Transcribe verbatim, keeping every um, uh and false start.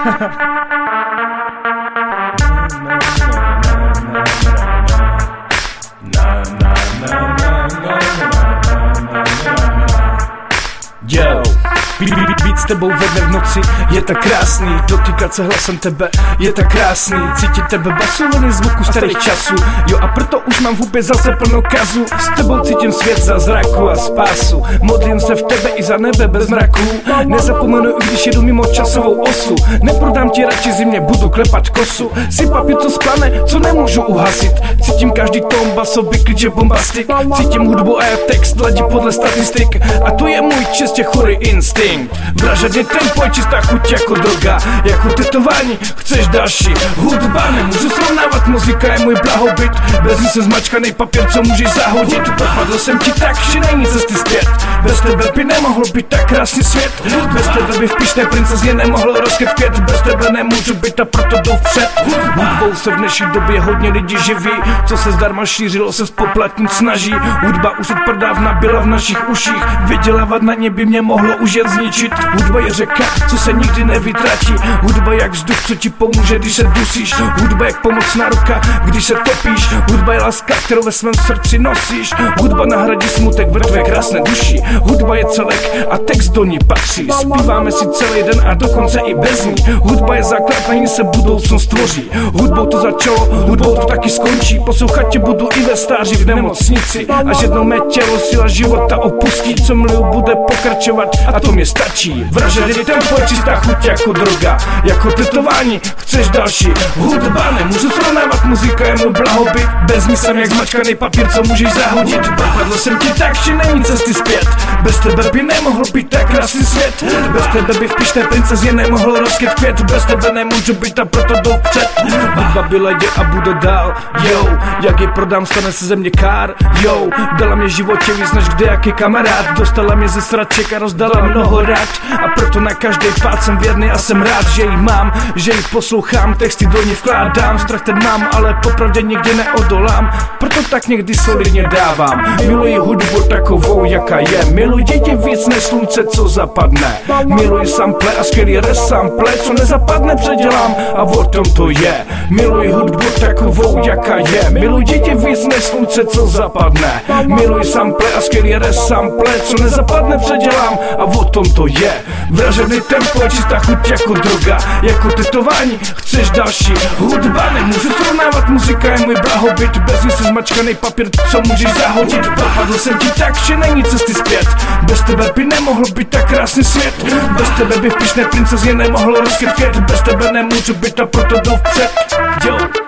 Yo, být s tebou ve dne v noci je tak krásný, dotýkat se hlasem tebe je tak krásný, cítit tebe basu vlny zvuku starých časů. Jo a proto už mám v hubě zase plnou kazu, s tebou cítím svět za zraku a spásu. Modlím se v tebe i za nebe bez mraků, nezapomenu i když jedu mimo časovou osu. Neprodám ti radši zimě, budu klepat kosu. Jsi papír, co splane, co nemůžu uhasit. Cítím každý tón basový klíče bombastik, cítím hudbu a já text ladí podle statistik. A to je můj čistě chorý instinkt. Vražedný tempo je čistá chuť jako droga, jako tetování, chceš další. Hudba nemůžu srovnávat, muzika je můj blahobyt. Bez ní jsem zmačkanej papír, co můžeš zahodit. Propadl jsem ti tak, že není cesty zpět. Bez tebe by nemohl být tak krásný svět. Bez tebe by v pyšné princezně nemohlo rozkvět květ. Bez tebe nemůžu být a proto jdu vpřed. Hudbou se v dnešní době hodně lidí živí, co se zdarma šířilo se spoplatnit snaží. Hudba už od prdávna byla v našich uších, vydělávat na ně by mě mohlo už jen zničit. Hudba je řeka, co se nikdy nevytratí. Hudba jak vzduch, co ti pomůže, když se dusíš. Hudba jak pomocná ruka, když se topíš. Hudba je láska, kterou ve svém srdci nosíš. Hudba nahradí smutek v tvé krásné duši. Hudba je celek a text do ní patří. Zpíváme si celý den a dokonce i bez ní. Hudba je základ, na ní se budoucnost tvoří. Hudbou to začalo, hudbou to taky skončí. Poslouchat tě budu i ve stáří v nemocnici. Až jednou mé tělo síla života opustí. Co miluju, bude pokračovat a to mě stačí. Vražedný tempo je čistá chuť jako droga, jako tetování, chceš další. Hudba nemůžu srovnávat, muzika je můj blahobyt. Bez ní jsem jak zmačkaný papír, co můžeš zahodit. Propadl jsem ti tak, že není cesty zpět. Bez tebe by nemohl být tak krásný svět. Bez tebe by v pyšné princezně nemohlo rozkvět květ. Bez tebe nemůžu být a proto jdu vpřed. Hudba byla je a bude dál, jo. Jak ji prodám, stane se ze mě kár, jo. Dala mě životě víc než kde jaký kamarád. Dostala mě ze sraček a rozdala mnoho rád. A proto na každý pád jsem věrný a jsem rád, že ji mám, že ji poslouchám, texty do ní vkládám. Strach ten mám, ale popravdě nikdy neodolám, proto tak někdy solidně dávám. Miluji hudbu takovou, jaká je. Miluji děti víc než slunce, co zapadne. Miluji sample a skvělý resample, co nezapadne, předělám a o tom to je. Miluji hudbu takovou, jaká je. Miluji děti víc než slunce, co zapadne. Miluji sample a skvělý resample, co nezapadne, předělám a o tom to je. Vražedný tempo je čistá chuť jako droga, jako tetování, chceš další. Hudba nemůžu srovnávat, muzika je můj blahobyt. Bez ní jsem zmačkaný papír, co můžeš zahodit. Propadl jsem ti tak, že není cesty zpět. Bez tebe by nemohl být tak krásný svět. Bez tebe by v pyšné princezně nemohlo rozkvět květ. Bez tebe nemůžu být a proto jdu vpřed. Jo.